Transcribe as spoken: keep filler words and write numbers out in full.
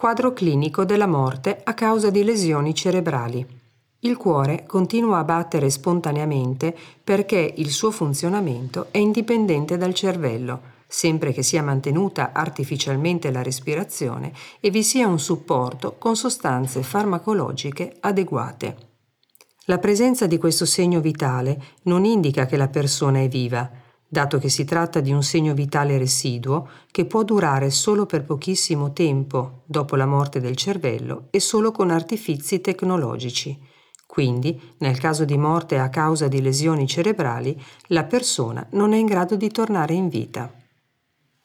Quadro clinico della morte a causa di lesioni cerebrali. Il cuore continua a battere spontaneamente perché il suo funzionamento è indipendente dal cervello, sempre che sia mantenuta artificialmente la respirazione e vi sia un supporto con sostanze farmacologiche adeguate. La presenza di questo segno vitale non indica che la persona è viva, dato che si tratta di un segno vitale residuo che può durare solo per pochissimo tempo dopo la morte del cervello e solo con artifizi tecnologici. Quindi, nel caso di morte a causa di lesioni cerebrali, la persona non è in grado di tornare in vita.